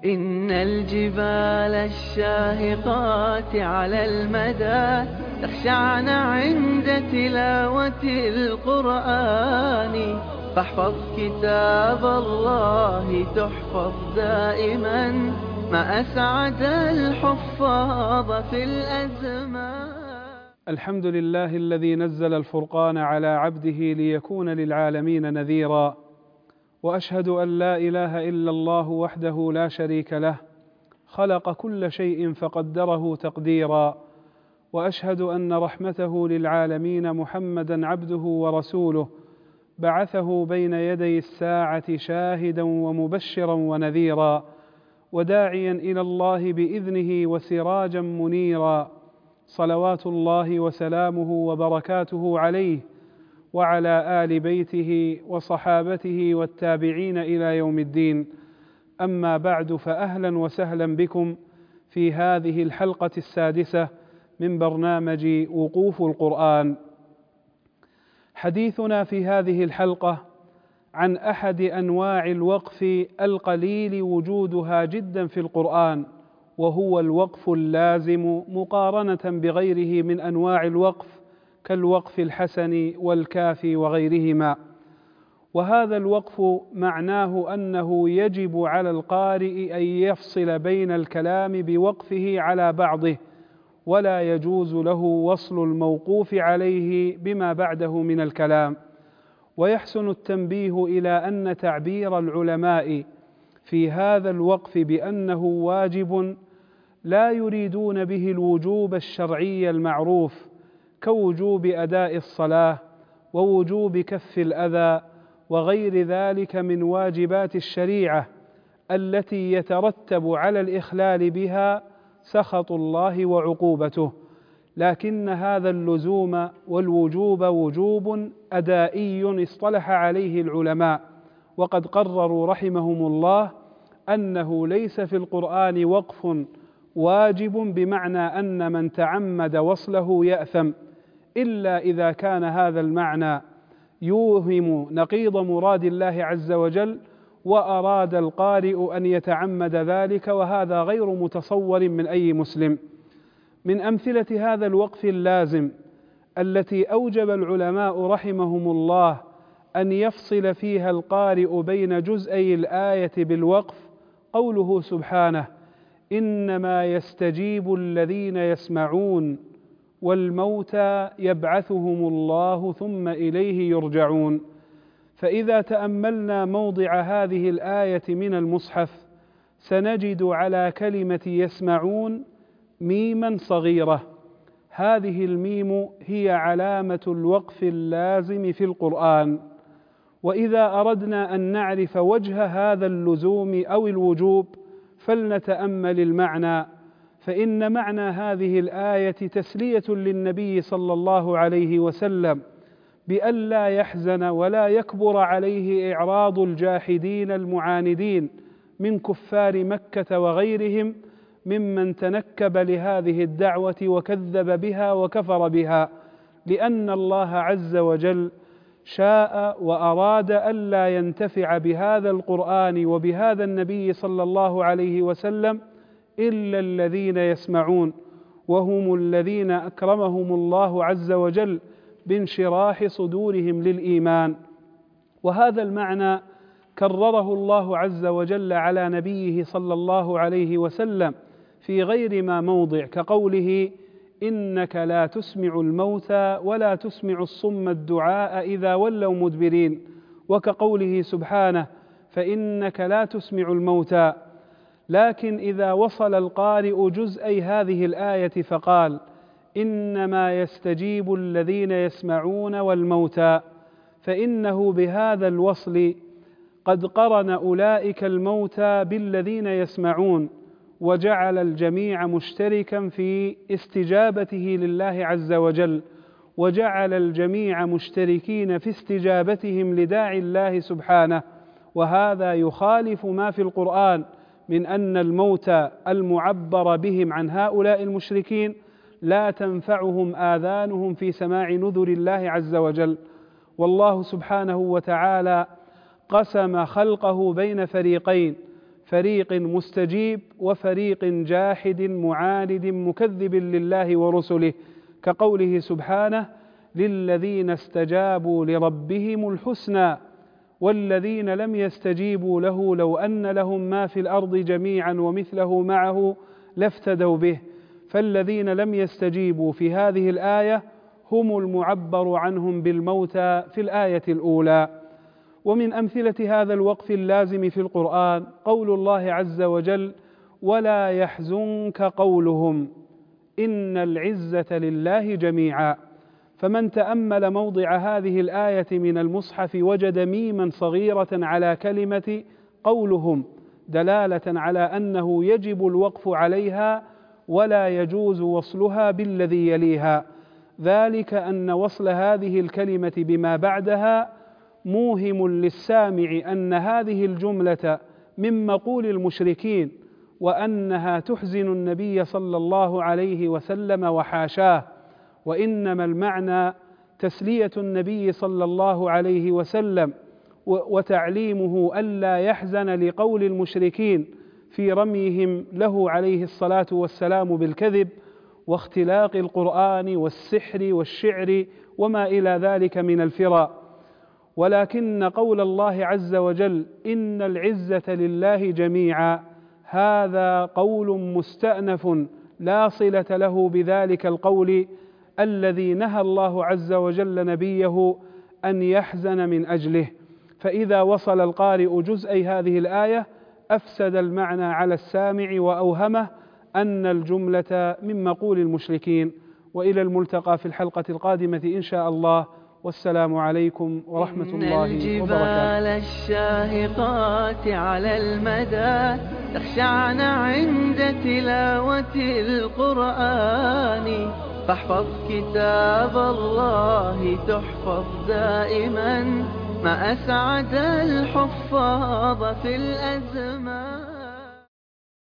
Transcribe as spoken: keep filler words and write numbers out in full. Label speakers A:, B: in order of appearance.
A: إن الجبال الشاهقات على المدى تخشعن عند تلاوة القرآن، فاحفظ كتاب الله تحفظ دائما، ما أسعد الحفاظ في الأزمان.
B: الحمد لله الذي نزل الفرقان على عبده ليكون للعالمين نذيرا، وأشهد أن لا إله إلا الله وحده لا شريك له، خلق كل شيء فقدره تقديرا، وأشهد أن رحمته للعالمين محمدا عبده ورسوله، بعثه بين يدي الساعة شاهدا ومبشرا ونذيرا، وداعيا إلى الله بإذنه وسراجا منيرا، صلوات الله وسلامه وبركاته عليه وعلى آل بيته وصحابته والتابعين إلى يوم الدين. أما بعد، فأهلا وسهلا بكم في هذه الحلقة السادسة من برنامج وقوف القرآن. حديثنا في هذه الحلقة عن أحد أنواع الوقف القليل وجودها جدا في القرآن، وهو الوقف اللازم مقارنة بغيره من أنواع الوقف كالوقف الحسن والكافي وغيرهما. وهذا الوقف معناه أنه يجب على القارئ أن يفصل بين الكلام بوقفه على بعضه، ولا يجوز له وصل الموقوف عليه بما بعده من الكلام. ويحسن التنبيه إلى أن تعبير العلماء في هذا الوقف بأنه واجب لا يريدون به الوجوب الشرعي المعروف كوجوب أداء الصلاة ووجوب كف الأذى وغير ذلك من واجبات الشريعة التي يترتب على الإخلال بها سخط الله وعقوبته، لكن هذا اللزوم والوجوب وجوب أدائي اصطلح عليه العلماء، وقد قرروا رحمهم الله أنه ليس في القرآن وقف واجب بمعنى أن من تعمد وصله يأثم، إلا إذا كان هذا المعنى يوهم نقيض مراد الله عز وجل وأراد القارئ أن يتعمد ذلك، وهذا غير متصور من أي مسلم. من أمثلة هذا الوقف اللازم التي أوجب العلماء رحمهم الله أن يفصل فيها القارئ بين جزئي الآية بالوقف قوله سبحانه: إنما يستجيب الذين يسمعون والموتى يبعثهم الله ثم إليه يرجعون. فإذا تأملنا موضع هذه الآية من المصحف سنجد على كلمة يسمعون ميما صغيرة، هذه الميم هي علامة الوقف اللازم في القرآن. وإذا أردنا أن نعرف وجه هذا اللزوم أو الوجوب فلنتأمل المعنى، فإن معنى هذه الآية تسلية للنبي صلى الله عليه وسلم بأن لا يحزن ولا يكبر عليه إعراض الجاحدين المعاندين من كفار مكة وغيرهم ممن تنكب لهذه الدعوة وكذب بها وكفر بها، لأن الله عز وجل شاء وأراد ألا ينتفع بهذا القرآن وبهذا النبي صلى الله عليه وسلم إلا الذين يسمعون، وهم الذين أكرمهم الله عز وجل بانشراح صدورهم للإيمان. وهذا المعنى كرره الله عز وجل على نبيه صلى الله عليه وسلم في غير ما موضع، كقوله: إنك لا تسمع الموتى ولا تسمع الصم الدعاء إذا ولوا مدبرين، وكقوله سبحانه: فإنك لا تسمع الموتى. لكن إذا وصل القارئ جزئي هذه الآية فقال: إنما يستجيب الذين يسمعون والموتى، فإنه بهذا الوصل قد قرن أولئك الموتى بالذين يسمعون، وجعل الجميع مشتركا في استجابته لله عز وجل، وجعل الجميع مشتركين في استجابتهم لداعي الله سبحانه. وهذا يخالف ما في القرآن من أن الموتى المعبر بهم عن هؤلاء المشركين لا تنفعهم آذانهم في سماع نذر الله عز وجل. والله سبحانه وتعالى قسم خلقه بين فريقين، فريق مستجيب وفريق جاحد معاند مكذب لله ورسله، كقوله سبحانه: للذين استجابوا لربهم الحسنى والذين لم يستجيبوا له لو أن لهم ما في الأرض جميعا ومثله معه لافتدوا به. فالذين لم يستجيبوا في هذه الآية هم المعبر عنهم بالموتى في الآية الأولى. ومن أمثلة هذا الوقف اللازم في القرآن قول الله عز وجل: ولا يحزنك قولهم إن العزة لله جميعا. فمن تأمل موضع هذه الآية من المصحف وجد ميما صغيرة على كلمة قولهم، دلالة على أنه يجب الوقف عليها ولا يجوز وصلها بالذي يليها، ذلك أن وصل هذه الكلمة بما بعدها موهم للسامع أن هذه الجملة من مقول المشركين، وأنها تحزن النبي صلى الله عليه وسلم وحاشاه، وإنما المعنى تسلية النبي صلى الله عليه وسلم وتعليمه ألا يحزن لقول المشركين في رميهم له عليه الصلاة والسلام بالكذب واختلاق القرآن والسحر والشعر وما إلى ذلك من الفرى. ولكن قول الله عز وجل إن العزة لله جميعا هذا قول مستأنف لا صلة له بذلك القول الذي نهى الله عز وجل نبيه أن يحزن من أجله. فإذا وصل القارئ جزئي هذه الآية أفسد المعنى على السامع وأوهمه أن الجملة من مقول المشركين. وإلى الملتقى في الحلقة القادمة إن شاء الله، والسلام عليكم ورحمة الله وبركاته.
A: الجبال الشاهقات على المدى تخشعن عند تلاوة القرآن، فاحفظ كتاب الله تحفظ دائما، ما أسعد الحفاظ في الأزمان.